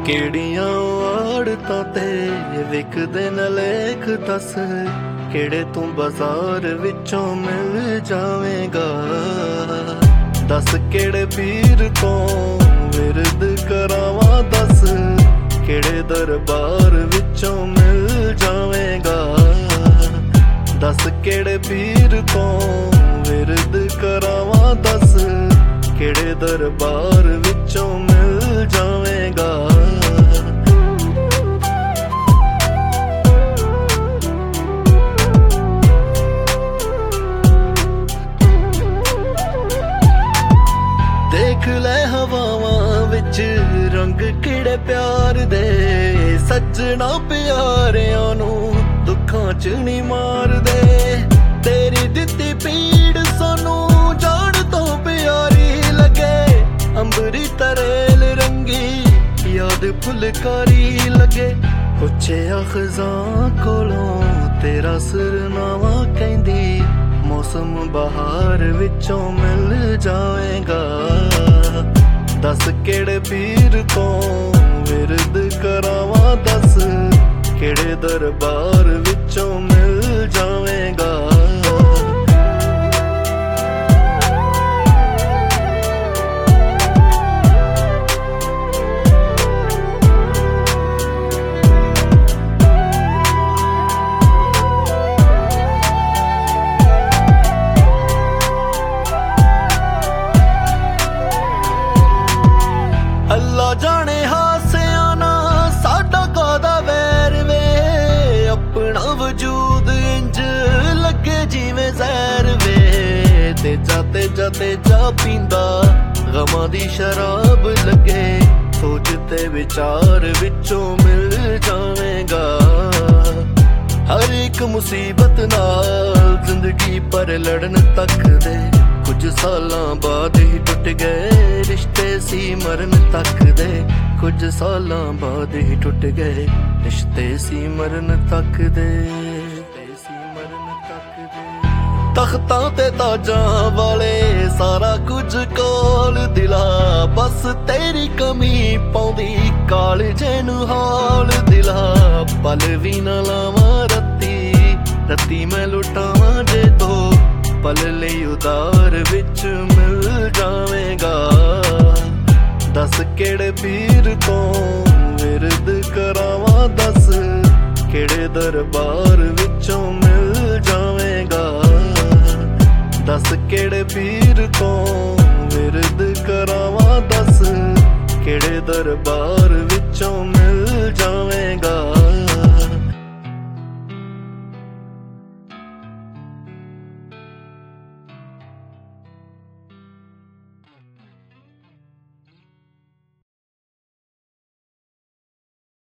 ਕਿਹੜੀਆਂ ਆੜਤਾਂ ਤੇ ਵਿਕਦੇ ਨੇ ਲੇਖ ਦੱਸ, ਕਿਹੜੇ ਤੂੰ ਬਾਜ਼ਾਰ ਵਿੱਚੋਂ ਮਿਲ ਜਾਵੇਂਗਾ। ਦੱਸ ਕਿਹੜੇ ਪੀਰ ਤੋਂ ਵਿਰਦ ਕਰਾਵਾਂ, ਦੱਸ ਕਿਹੜੇ ਦਰਬਾਰ ਵਿੱਚੋਂ ਮਿਲ ਜਾਵੇਂਗਾ। ਦੱਸ ਕਿਹੜੇ ਪੀਰ ਤੋਂ ਵਿਰਦ ਕਰਾਵਾਂ, ਦੱਸ ਕਿਹੜੇ ਦਰਬਾਰ ਵਿੱਚੋਂ ਮਿਲ ਜਾਵੇਂਗਾ। ਦੇਖ ਲੈ ਹਵਾਵਾਂ ਵਿੱਚ ਰੰਗ ਕਿਹੜੇ ਪਿਆਰ ਦੇ, ਸੱਜਣਾ ਪਿਆਰਿਆਂ ਨੂੰ ਦੁੱਖਾਂ ਚ ਨਹੀਂ ਮਾਰਦੇ। ਤੇਰੀ ਦਿੱਤੀ ਪੀੜ ਸਾਨੂੰ ਜਾਣ ਤੋਂ ਪਿਆਰੀ ਲੱਗੇ, ਅੰਬਰੀ ਤਰੇਲ ਰੰਗੀ ਯਾਦ ਫੁਲਕਾਰੀ ਲੱਗੇ। ਪੁੱਛਿਆ ਖਜ਼ਾਂ ਕੋਲੋਂ ਤੇਰਾ ਸਰਨਾਵਾ, ਕਹਿੰਦੀ ਮੌਸਮ ਬਹਾਰ ਵਿੱਚੋਂ ਮਿਲ ਜਾਵੇਗਾ। ਦੱਸ ਕਿਹੜੇ ਪੀਰ ਤੋਂ ਵਿਰਦ ਕਰਾਵਾਂ, ਦੱਸ ਕਿਹੜੇ ਦਰਬਾਰ ਵਿੱਚੋਂ ਮਿਲ ਜਾਵੇਂਗਾ। ਅੱਲਾ ਜਾਣੇ ਹਾਸਿਆਂ ਨਾ ਸਾਡਾ ਕਾਹਦਾ ਵੈਰ ਵੇ, ਆਪਣਾ ਵਜੂਦ ਇੰਜ ਲੱਗੇ ਜਿਵੇਂ ਜ਼ਹਿਰ ਵੇ। ਤੇਜਾ ਤੇਜਾ ਪੀਂਦਾ ਗਮਾਂ ਦੀ ਸ਼ਰਾਬ ਲੱਗੇ, ਸੋਚ ਤੇ ਵਿਚਾਰ ਵਿੱਚੋਂ ਮਿਲ ਜਾਵੇਂਗਾ। ਹਰ ਇੱਕ ਮੁਸੀਬਤ ਨਾਲ ਜ਼ਿੰਦਗੀ ਪਰ ਲੜਨ ਤੱਕ ਦੇ, ਕੁਝ ਸਾਲਾਂ ਬਾਅਦ ਹੀ ਟੁੱਟ ਗਏ ਰਿਸ਼ਤੇ ਸੀ ਮਰਨ ਤੱਕ ਦੇ। ਕੁਝ ਸਾਲਾਂ ਬਾਅਦ ਹੀ ਟੁੱਟ ਗਏ ਰਿਸ਼ਤੇ ਸੀ ਮਰਨ ਤੱਕ ਦੇ। ਤਖਤਾਂ ਤੇ ਤਾਜਾਂ ਵਾਲੇ ਸਾਰਾ ਕੁਝ ਕੋਲ ਦਿਲਾ, ਬਸ ਤੇਰੀ ਕਮੀ ਪਾਉਂਦੀ ਕਾਲਜੇ ਨੂੰ ਹਾਲ ਦਿਲਾ। ਪਲ ਵੀ ਨਾ ਲਾਵਾਂ ਰੱਤੀ ਮੈਂ ਲੁਟਾਵਾਂ ਜੇ ਦੋ ਪਲ ਲਈ ਉਦਾਰ ਵਿੱਚ ਮਿਲ ਜਾਵੇਂਗਾ। ਦੱਸ ਕਿਹੜੇ ਪੀਰ ਤੋਂ ਵਿਰਦ ਕਰਾਵਾਂ, ਦੱਸ ਕਿਹੜੇ ਦਰਬਾਰ ਵਿੱਚੋਂ ਮਿਲ ਜਾਵੇਂਗਾ। ਦੱਸ ਕਿਹੜੇ ਪੀਰ ਤੋਂ